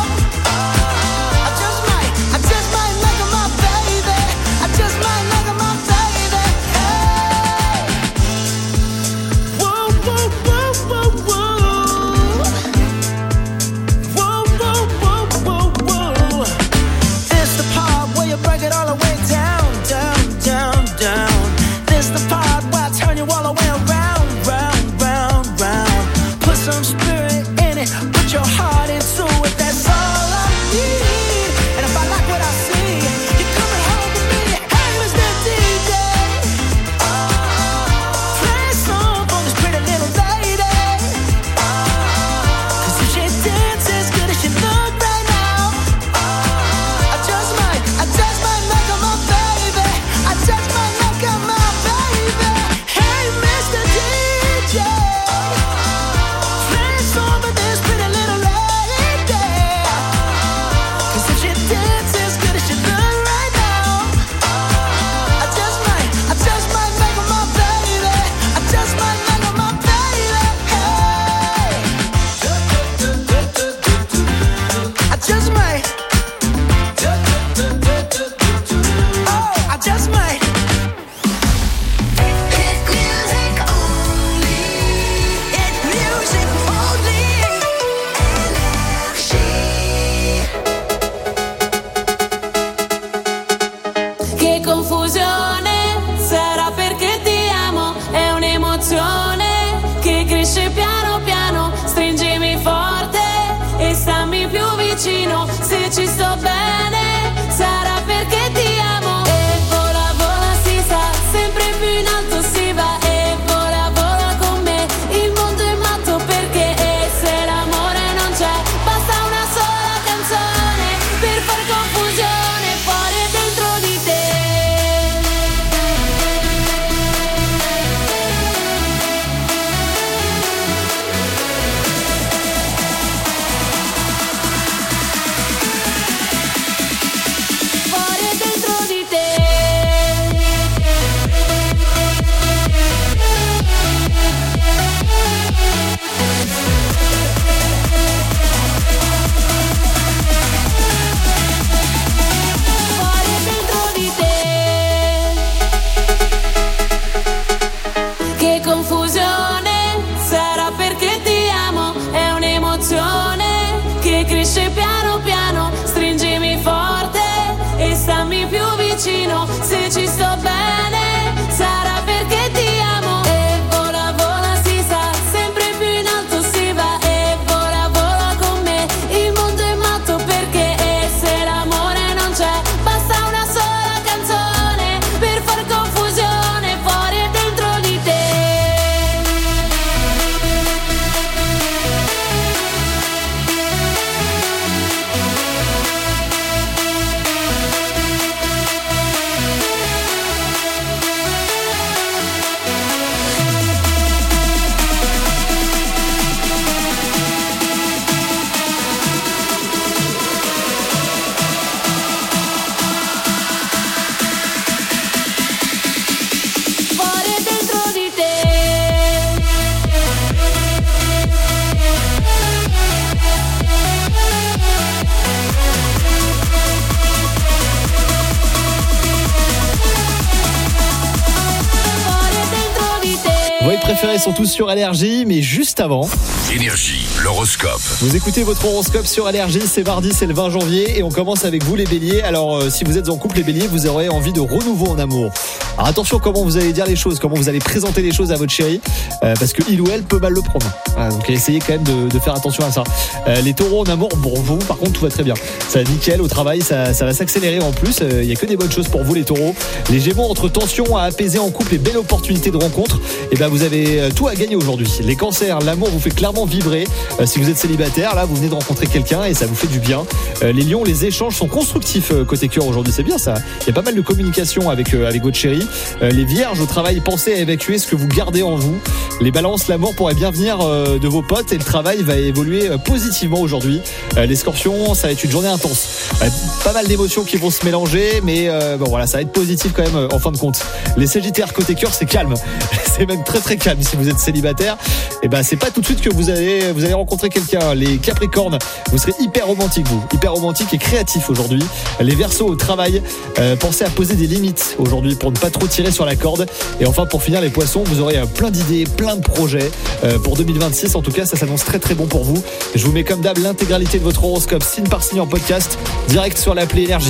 préférés sont tous sur Énergie, mais juste avant... Énergie, l'horoscope. Vous écoutez votre horoscope sur Énergie, c'est mardi, c'est le 20 janvier et on commence avec vous les béliers. Alors si vous êtes en couple les béliers, vous aurez envie de renouveau en amour. Alors attention comment vous allez dire les choses, comment vous allez présenter les choses à votre chérie, parce que il ou elle peut mal le prendre. Voilà, donc essayez quand même de faire attention à ça. Les taureaux en amour, bon vous par contre tout va très bien. Ça va nickel, au travail ça va s'accélérer en plus, il y a que des bonnes choses pour vous les taureaux. Les gémeaux, entre tension à apaiser en couple et belle opportunité de rencontre, et ben vous avez tout à gagner aujourd'hui. Les cancers, l'amour vous fait clairement vibrer. Si vous êtes célibataire, là vous venez de rencontrer quelqu'un et ça vous fait du bien. Les lions, les échanges sont constructifs côté cœur aujourd'hui, c'est bien ça. Il y a pas mal de communication avec votre chérie. Les vierges, au travail, pensez à évacuer ce que vous gardez en vous. Les balances, l'amour pourrait bien venir de vos potes et le travail va évoluer positivement aujourd'hui. Les scorpions, ça va être une journée intense. Pas mal d'émotions qui vont se mélanger, mais bon voilà, ça va être positif quand même en fin de compte. Les sagittaires, côté cœur, c'est calme. C'est même très très calme si vous êtes célibataire. Et ben c'est pas tout de suite que vous allez rencontrer quelqu'un. Les capricornes, vous serez hyper romantique et créatif aujourd'hui. Les verseaux, au travail, pensez à poser des limites aujourd'hui pour ne pas trop tirer sur la corde. Et enfin pour finir les poissons, vous aurez plein d'idées, plein de projets pour 2026. En tout cas ça s'annonce très très bon pour vous. Je vous mets comme d'hab l'intégralité de votre horoscope signe par signe en podcast direct sur l'appli Énergie.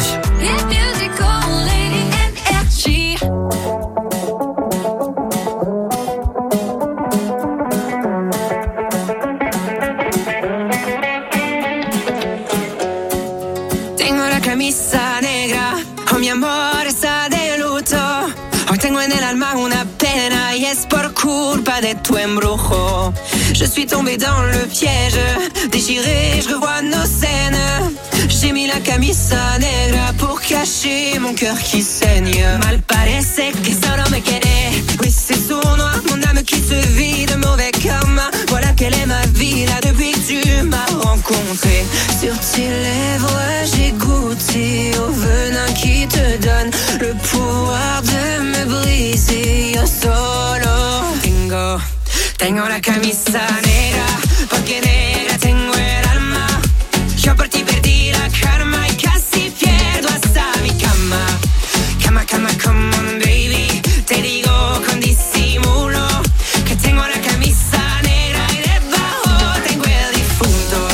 Camisa negra, oh mi amor está de luto. Hoy tengo en el alma una pena y es por culpa de tu embrujo. Je suis tombée dans le piège, déchirée, je revois nos scènes. J'ai mis la camisa negra pour cacher mon cœur qui saigne. Mal parece que solo me quiere. Oui, c'est sournois, mon âme qui se vide, mauvais karma. Voilà quelle est ma vie là depuis que tu m'as rencontré. Sur tes lèvres, j'ai goûté au venin qui te donne le pouvoir de me briser. Yo solo tengo la camisa negra, porque negra tengo el alma. Yo por ti perdí la karma y casi pierdo hasta mi cama. Cama, cama, come on baby, te digo con disimulo que tengo la camisa negra y debajo tengo el difunto.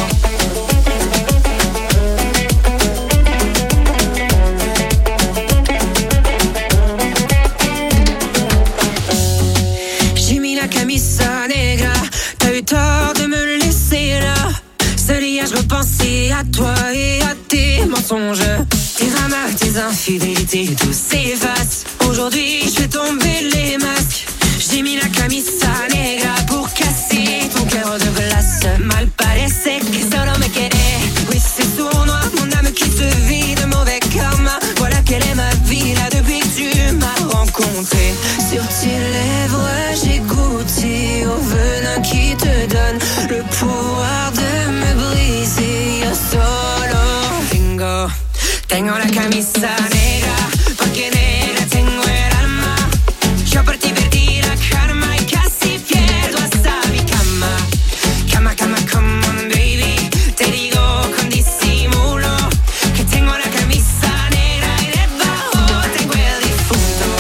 J'ai mis la camisa negra, t'as eu tort de me laisser là. Seul hier je repensais à toi et à tes mensonges. Tes ramas, tes infidélités, tout s'efface. Aujourd'hui je fais tomber les masques. J'ai mis la camisa negra pour casser ton cœur de glace. Mal parece que solo me quiere. Oui c'est sournois, mon âme qui se vide, mauvais karma. Voilà quelle est ma vie là depuis que tu m'as rencontré. Sur tes lèvres j'ai goûté au venin qui te donne le pouvoir de me briser. Yo solo tengo la camisa negra, porque negra tengo el alma. Yo por ti perdí la karma y casi pierdo hasta mi cama. Cama, cama, come on baby, te digo con disimulo que tengo la camisa negra y debajo tengo el difunto.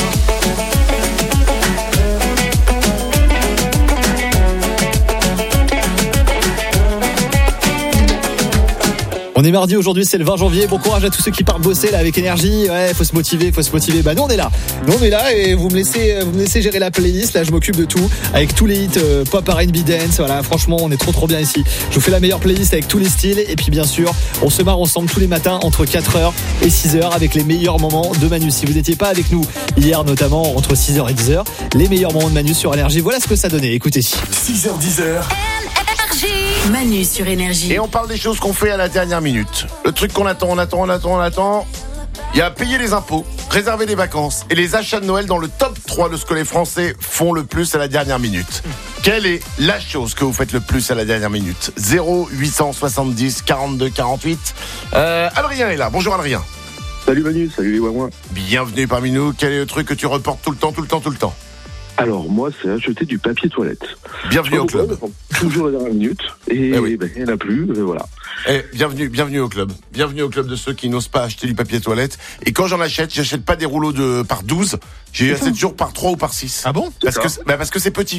On est mardi aujourd'hui, c'est le 20 janvier. Bon courage à tous ceux qui partent bosser là avec Énergie. Ouais, faut se motiver. Bah nous on est là et vous me laissez gérer la playlist. Là, je m'occupe de tout avec tous les hits pop, R&B, dance. Voilà, franchement, on est trop bien ici. Je vous fais la meilleure playlist avec tous les styles et puis bien sûr, on se marre ensemble tous les matins entre 4h et 6h avec les meilleurs moments de Manu. Si vous n'étiez pas avec nous hier, notamment entre 6h et 10h, les meilleurs moments de Manu sur Énergie. Voilà ce que ça donnait. Écoutez. 6h, 10h. Manu sur Énergie. Et on parle des choses qu'on fait à la dernière minute. Le truc qu'on attend. Il y a payer les impôts, réserver des vacances et les achats de Noël dans le top 3 de ce que les Français font le plus à la dernière minute. Quelle est la chose que vous faites le plus à la dernière minute ? 0870 42 48. Adrien est là. Bonjour Adrien. Salut Manu, salut les Wouah. Bienvenue parmi nous. Quel est le truc que tu reportes tout le temps ? Alors moi, c'est acheter du papier toilette. Bienvenue au club. Toujours la dernière minute. Et oui. il n'y en a plus, voilà. Bienvenue au club. Bienvenue au club de ceux qui n'osent pas acheter du papier toilette. Et quand j'achète pas des rouleaux par 12. J'ai assez de jours par 3 ou par 6. Ah bon ? Parce que c'est petit.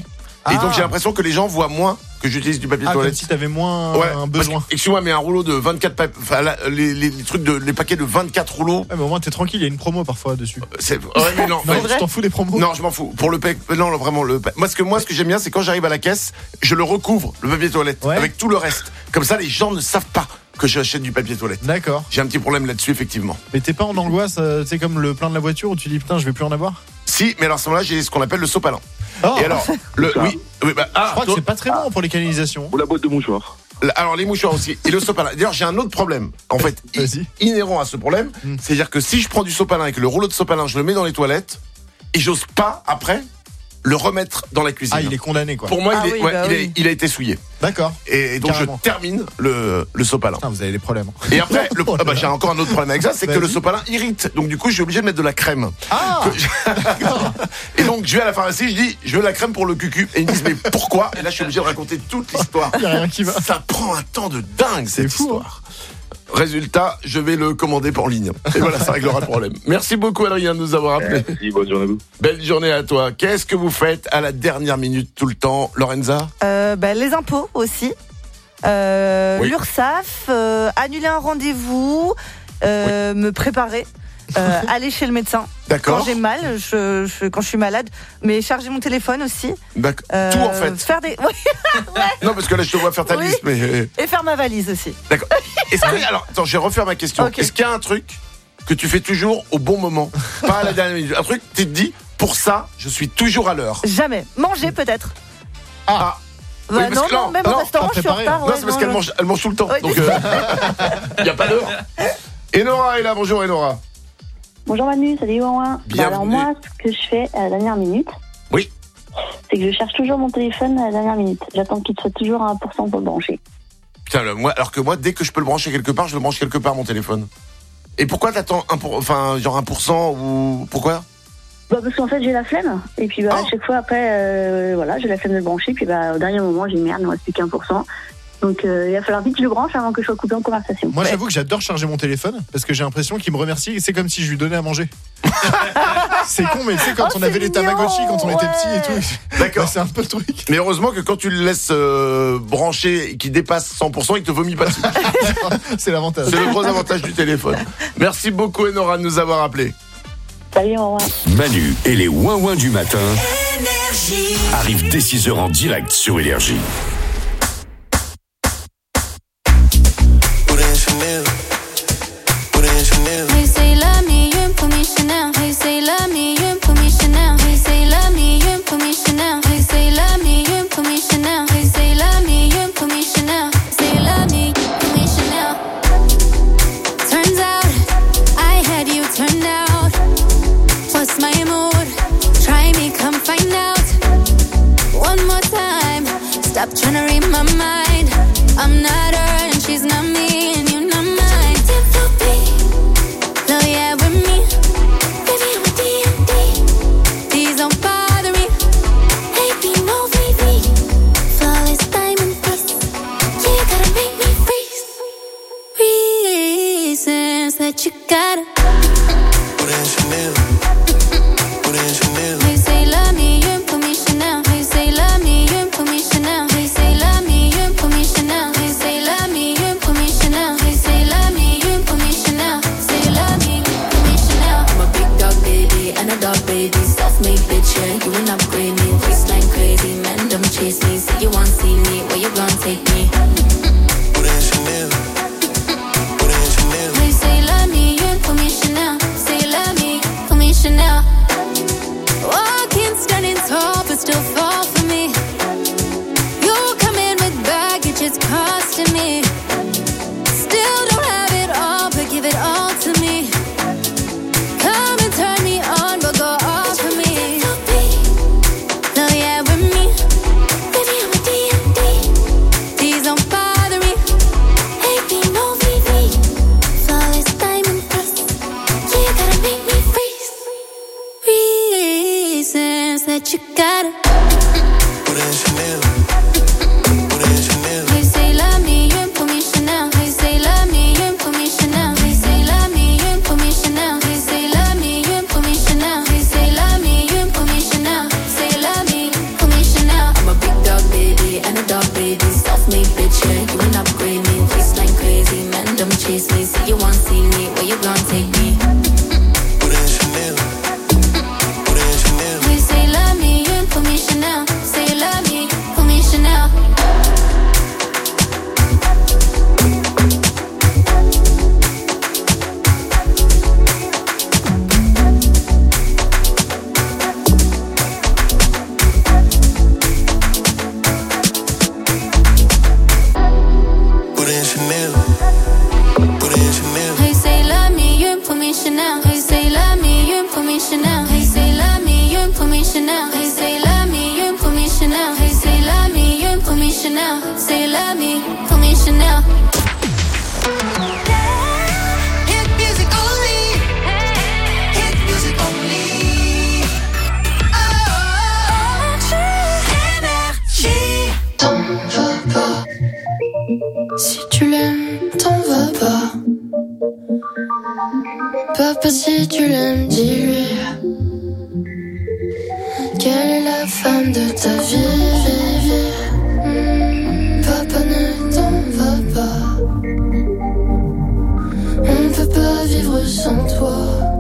Et donc j'ai l'impression que les gens voient moins que j'utilise du papier toilette. Comme si t'avais moins un besoin. Excuse-moi, mais un rouleau de 24 les trucs les paquets de 24 rouleaux. Ouais, mais au moins t'es tranquille, il y a une promo parfois dessus. Mais non. Tu t'en fous des promos? Non, je m'en fous. Pour le non, vraiment moi ce que j'aime bien, c'est quand j'arrive à la caisse, je le recouvre le papier toilette avec tout le reste. Comme ça, les gens ne savent pas que j'achète du papier toilette. D'accord. J'ai un petit problème là-dessus, effectivement. Mais t'es pas en angoisse, c'est comme le plein de la voiture où tu dis putain, je vais plus en avoir? Si, mais alors à ce moment-là, j'ai ce qu'on appelle le sopalin. Oh. Et alors, je crois que c'est pas très bon pour les canalisations. Ou la boîte de mouchoirs. Alors les mouchoirs aussi et le sopalin. D'ailleurs, j'ai un autre problème. En fait, inhérent à ce problème, c'est-à-dire que si je prends du sopalin et que le rouleau de sopalin, je le mets dans les toilettes et j'ose pas après le remettre dans la cuisine. Ah, il est condamné quoi. Pour moi, il a été souillé. D'accord. Et donc carrément. je termine le sopalin. Putain, vous avez des problèmes. Et après, j'ai encore un autre problème avec ça, c'est que le sopalin irrite. Donc du coup, je suis obligé de mettre de la crème. Ah. Et donc je vais à la pharmacie, je dis, je veux la crème pour le cucu. Et ils me disent, mais pourquoi? Et là, je suis obligé de raconter toute l'histoire. Il y a rien qui va. Ça prend un temps de dingue cette fou, histoire. Résultat, je vais le commander en ligne. Et voilà, ça réglera le problème. Merci beaucoup Adrien de nous avoir appelé. Merci, bonne journée à vous. Belle journée à toi. Qu'est-ce que vous faites à la dernière minute tout le temps, Lorenza? Les impôts aussi. L'URSSAF, annuler un rendez-vous, me préparer, aller chez le médecin. D'accord. Quand j'ai mal, quand je suis malade, mais charger mon téléphone aussi. D'accord. Tout en fait. Faire des. Non, parce que là, je te vois faire ta liste, mais. Et faire ma valise aussi. D'accord. Alors, attends, je vais refaire ma question. Okay. Est-ce qu'il y a un truc que tu fais toujours au bon moment, pas à la dernière minute? Un truc, tu te dis, pour ça, je suis toujours à l'heure. Jamais. Manger peut-être. Ah. Bah, oui, non, même au restaurant, je suis en retard. Non, c'est parce qu'elle mange tout le temps. Donc, il n'y a pas d'heure. Enora est là. Bonjour, Enora. Bonjour Manu, salut Ouin. Alors moi, ce que je fais à la dernière minute, c'est que je cherche toujours mon téléphone à la dernière minute. J'attends qu'il soit toujours à 1% pour le brancher. Putain, alors que moi, dès que je peux le brancher quelque part, je le branche quelque part mon téléphone. Et pourquoi t'attends 1% ou pourquoi? Parce qu'en fait j'ai la flemme. Et puis à chaque fois après, j'ai la flemme de le brancher. Puis au dernier moment, j'ai merde, il ne reste plus qu'1%. Donc il va falloir vite que je le branche avant que je sois coupé en conversation. Moi j'avoue que j'adore charger mon téléphone parce que j'ai l'impression qu'il me remercie et c'est comme si je lui donnais à manger. C'est con, mais tu sais, quand on avait les Tamagotchi, quand on était petit et tout. D'accord. C'est un peu le truc. Mais heureusement que quand tu le laisses brancher et qu'il dépasse 100%, il te vomit pas dessus. C'est l'avantage. C'est le gros avantage du téléphone. Merci beaucoup Enora de nous avoir appelés. Salut, au revoir. Manu et les ouin-ouin du matin arrivent dès 6h en direct sur Énergie. Hey, say love me, you pour me Chanel. Hey, say love me, you pour me Chanel. Hey, say love me, you pour me Chanel. Hey, say love me, you pour me Chanel. Hey, say love me, you pour me Chanel. Say love me, pour me Chanel. Turns out I had you turned out. What's my mood? Try me, come find out. One more time. Stop trying to read my mind. I'm not her and she's not me and you're not mine. No, yeah, with me. Baby, I'm a D&D. Please don't bother me. Hey, be no baby. Flawless diamond face. Yeah, you gotta make me freeze. Reasons that you gotta. Put in Chanel. Put in Chanel. Hey, say love me, you put me Chanel. Hey, say love me, you put me Chanel. Hey, say love me, you put me Chanel. Hey, say love me, you put me Chanel. Hey, say love me, you put me Chanel. Say love me, put me Chanel. I'm a big dog baby and a dog baby. Self-made bitch, yeah, you ain't upgrade me. Waistline crazy, man, don't chase me. Say you want see me, where you gon' take me? Put in Chanel. Put in Chanel. Hey, say love me, you put me Chanel. Say love me, put me Chanel. Walking, standing tall, but still fall for me. You come in with baggage, it's costing me. Still don't have it all, but give it all to me. Come and turn me on, but go off for me. No, yeah, with me. Baby, I'm a D&D. Please don't bother me. Hey, be no VV. Flawless diamond face. Yeah, you gotta make me freeze. Reasons that you gotta. Put in Chanel. Put in Chanel. Hey, say love me, you put me Chanel. Hey, say love me, you put me Chanel. Hey, say love me, you put me Chanel. Hey, say love me, you put me Chanel. Hey, say love me, you put me Chanel. Say love me, put me Chanel. I'm a Chanel. Say you love me, call me Chanel. Hit music only. Hit music only. Oh, énergie. T'en vas pas. Si tu l'aimes, t'en vas pas. Papa, si tu l'aimes, dis-lui qu'elle est la femme de ta vie. Papa, ne t'en va pas. On peut pas vivre sans toi.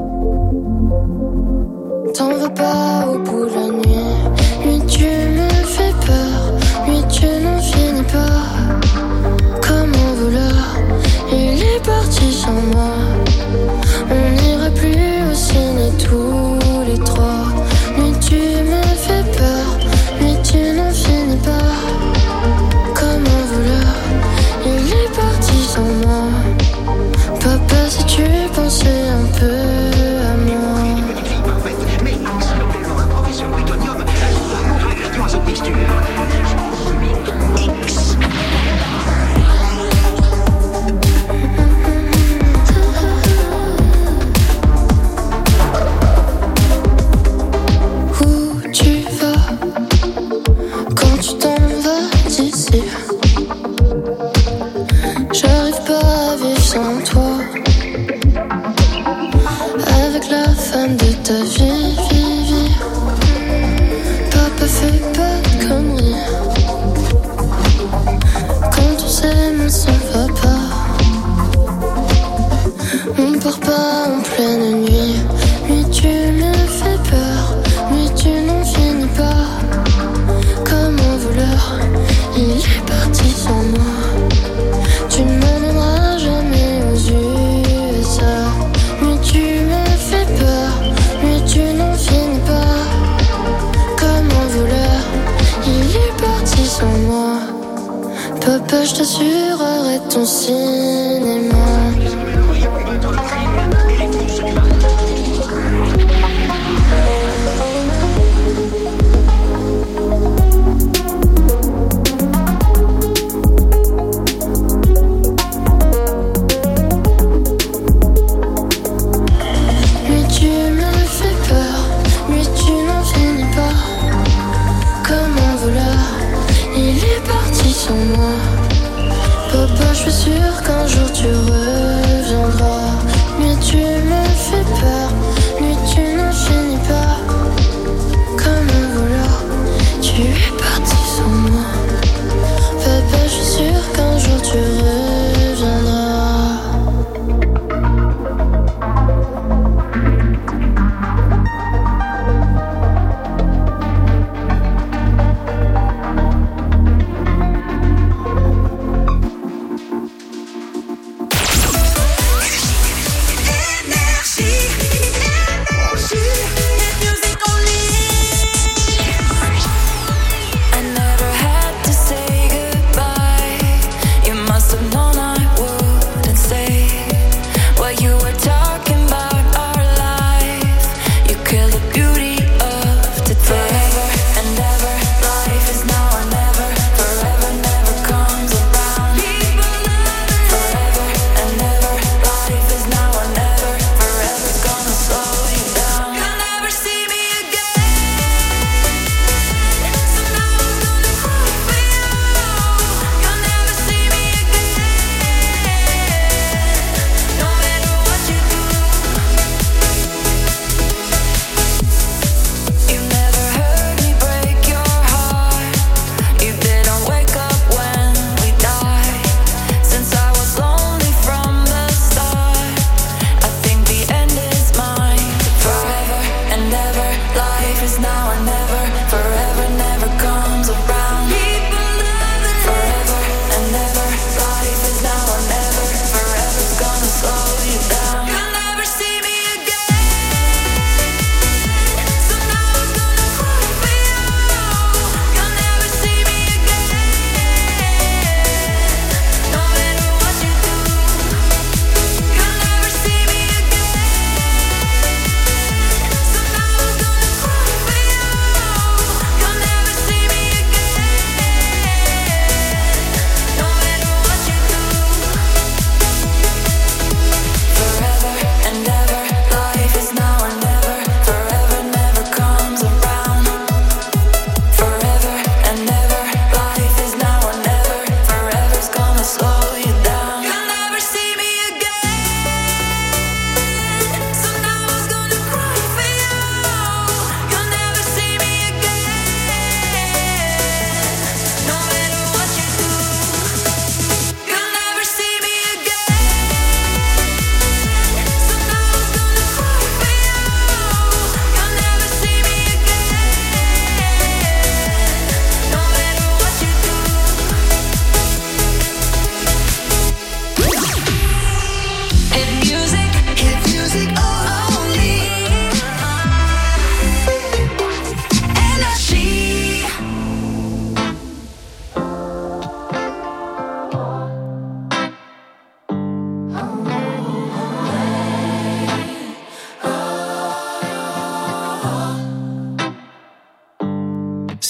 T'en vas pas au bout de la nuit. Lui, tu me fais peur. Lui, tu n'en finis pas. Comme un voleur, il est parti sans moi. On n'ira plus au ciné tous les trois. Lui, tu me fais peur. Lui, tu n'en finis pas. Comme un voleur, il est parti sans moi. Papa, si tu pensais un peu à moi. Où tu vas quand tu t'en vas d'ici? J'arrive pas à vivre sans toi. Avec la femme de ta vie. Papa, fais pas de conneries. Quand on s'aime, on s'en va pas. On part pas en pleine nuit. Lui, tu me fais peur. Lui, tu n'en finis pas. Comme un voleur, il est parti sans moi. Tu ne m'emmèneras jamais aux USA. Lui, tu me fais peur. Lui, tu n'en finis pas. Comme un voleur, il est parti sans moi. Papa, je t'assure, arrête ton cinéma. Lui, tu me fais peur. Lui, tu n'en finis pas. Comme un voleur, il est parti sans moi. Papa, je suis sûre qu'un jour tu reviendras.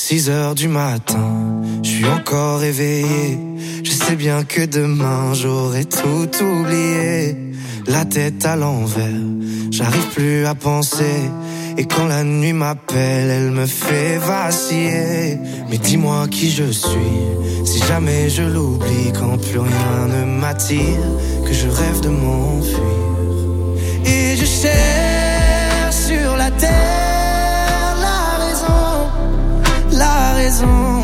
6h du matin, je suis encore éveillé. Je sais bien que demain j'aurai tout oublié. La tête à l'envers, j'arrive plus à penser. Et quand la nuit m'appelle, elle me fait vaciller. Mais dis-moi qui je suis, si jamais je l'oublie. Quand plus rien ne m'attire, que je rêve de m'enfuir. Et je cherche sur la terre la raison,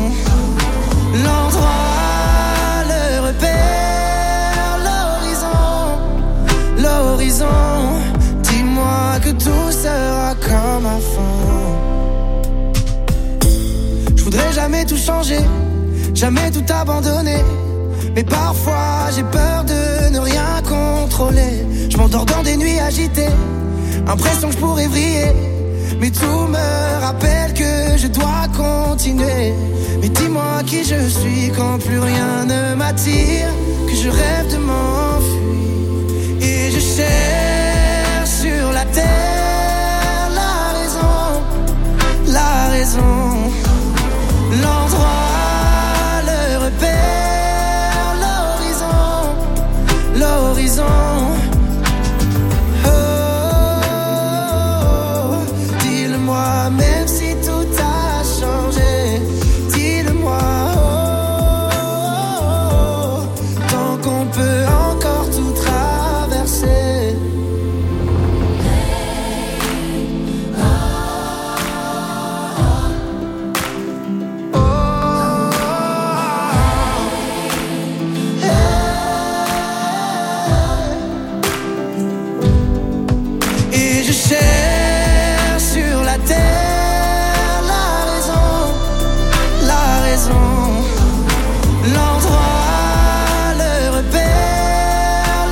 l'endroit, le repère, l'horizon. Dis-moi que tout sera comme avant. Je voudrais jamais tout changer, jamais tout abandonner. Mais parfois j'ai peur de ne rien contrôler. Je m'endors dans des nuits agitées, impression que je pourrais vriller. Mais tout me rappelle que je dois continuer. Mais dis-moi qui je suis quand plus rien ne m'attire, que je rêve de m'enfuir. Et je cherche sur la terre la raison, l'endroit, le repère, l'horizon. Même si tout a changé, dis-le-moi, tant qu'on peut encore tout traverser. Et je cherche sur la terre l'endroit, le repère,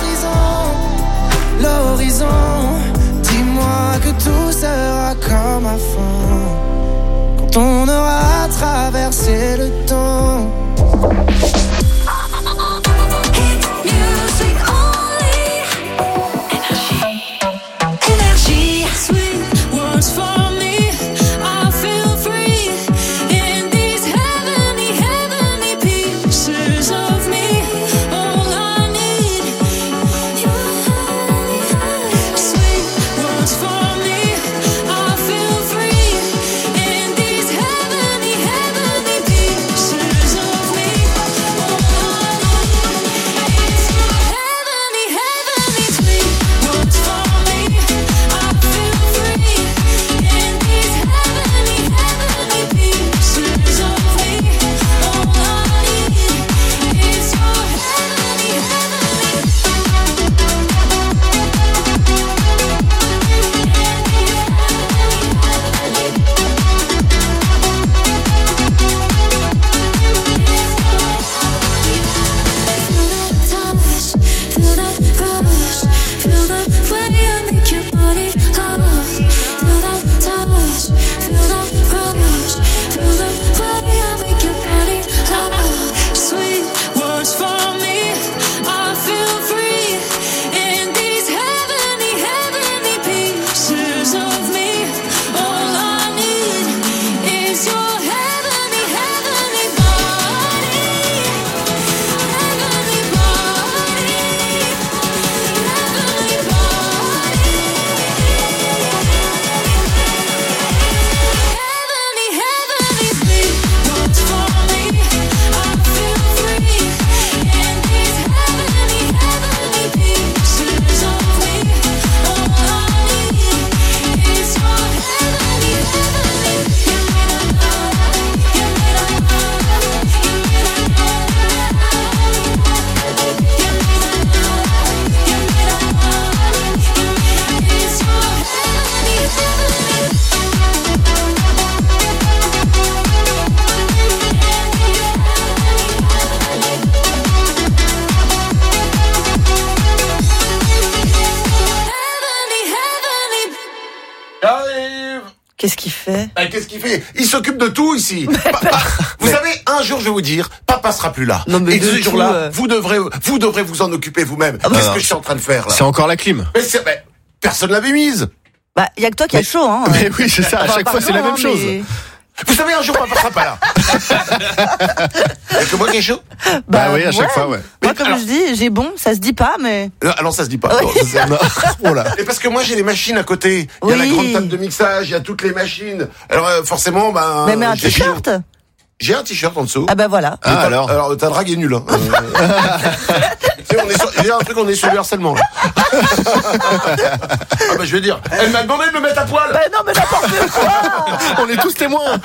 l'horizon. Dis-moi que tout sera comme avant, quand on aura traversé le temps. Qu'est-ce qu'il fait? Qu'est-ce qu'il fait? Il s'occupe de tout ici. Vous savez, un jour, je vais vous dire, papa sera plus là. Non, mais et ce jour-là, vous devrez vous en occuper vous-même. Qu'est-ce que je suis en train de faire là? C'est encore la clim. Mais personne l'avait mise. Bah, y a que toi qui a chaud, hein. Mais oui, c'est ça. À chaque fois, c'est la même chose. Vous savez, un jour, on va faire ça pas là. Il y a que moi qui est chaud. Bah oui, à chaque fois, ouais. Moi, comme je dis, j'ai bon, ça se dit pas, mais. Alors, ça se dit pas. Oui. Non, oh là. Et parce que moi, j'ai les machines à côté. Il y a la grande table de mixage, il y a toutes les machines. Alors, forcément, Mais un t-shirt. J'ai un t-shirt en dessous. Ah bah voilà. Alors ta drague est nulle. Hein. Il y a un truc, on est sur le harcèlement là. Ah bah je vais dire, elle m'a demandé de me mettre à poil. Bah non mais n'importe quoi. On est tous témoins.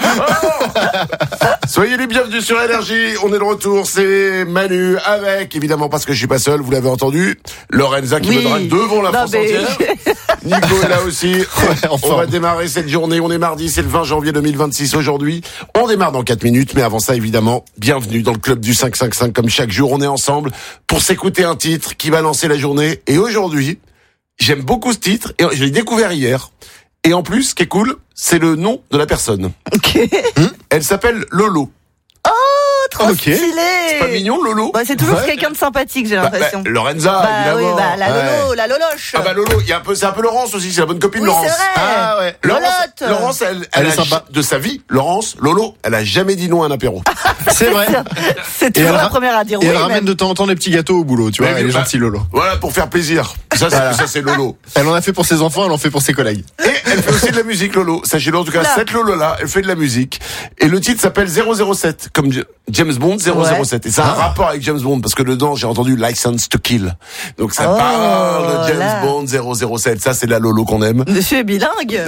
Soyez les bienvenus sur Énergie. On est de retour, c'est Manu avec, évidemment parce que je suis pas seul, vous l'avez entendu, Lorenza qui me drague devant la France entière. Nico est là aussi. On va démarrer cette journée, on est mardi, c'est le 20 janvier 2026 aujourd'hui. On démarre dans 4 minutes, mais avant ça évidemment, bienvenue dans le club du 555 comme chaque jour, on est ensemble pour s'écouter un titre qui va lancer la journée. Et aujourd'hui, j'aime beaucoup ce titre et je l'ai découvert hier. Et en plus, ce qui est cool, c'est le nom de la personne. Ok. Elle s'appelle Lolo. Oh, trop stylé. C'est pas mignon, Lolo? Bah, c'est toujours quelqu'un de sympathique, j'ai l'impression. Lorenza, évidemment. Oui, la Lolo, la Loloche. Ah bah Lolo, c'est un peu Laurence aussi, c'est la bonne copine Laurence. C'est vrai. Ah ouais. Laurence, elle est sympa. De sa vie, Laurence, Lolo, elle a jamais dit non à un apéro. C'est vrai. C'est toujours la première à dire oui. Et elle ramène de temps en temps des petits gâteaux au boulot, tu vois, elle est gentille Lolo. Voilà, pour faire plaisir. Ça c'est Lolo. Elle en a fait pour ses enfants, elle en fait pour ses collègues. Et elle fait aussi de la musique, Lolo. Sachez-le, en tout cas, cette Lolo-là, elle fait de la musique. Et le titre s'appelle 007, comme James Bond 007. Et ça a un rapport avec James Bond, parce que dedans, j'ai entendu License to Kill. Donc ça parle de James Bond 007. Ça, c'est la Lolo qu'on aime. Monsieur est bilingue.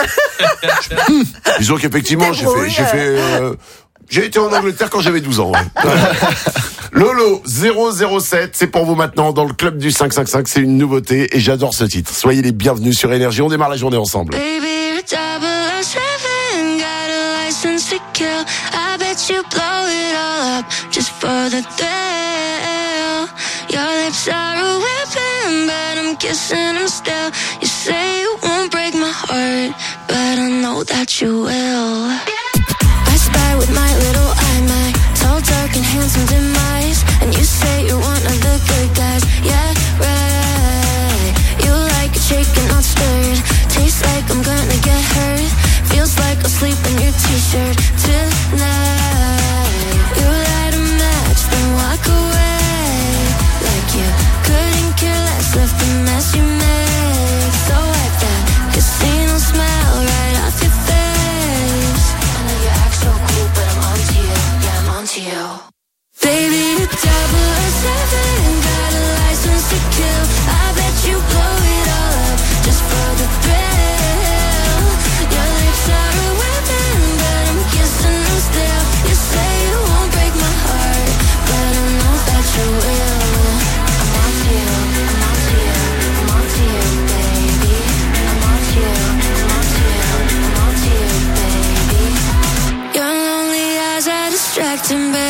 Disons qu'effectivement, j'ai été en Angleterre quand j'avais 12 ans. Ouais. Lolo 007, c'est pour vous maintenant dans le club du 555, c'est une nouveauté et j'adore ce titre. Soyez les bienvenus sur Énergie, on démarre la journée ensemble. Baby, 007, got a license to kill. I bet you blow it all up just for the thrill. Your lips are a weapon, but I'm kissing them still. You say you won't break my heart, but I know that you will. I spy with my little eye, my tall, dark and handsome demise. And you say you're one of the good guys, yeah, right. You like it shaken, not stirred. Tastes like I'm gonna get hurt. Feels like I'll sleep in your t-shirt tonight. You light a match, then walk away. Like you couldn't care less, left the mess you made. So wipe that casino smile right off your face. I know you act so cool, but I'm onto you, yeah, I'm onto you. Baby, you're 007, got a license to kill. I bet you blow it all up just for the thrill. Your lips are a weapon, but I'm kissing them still. You say you won't break my heart, but I know that you will. I'm onto you, I'm onto you, I'm onto you, baby. I'm onto you, I'm onto you, I'm onto you, baby. Your lonely eyes are distracting, baby.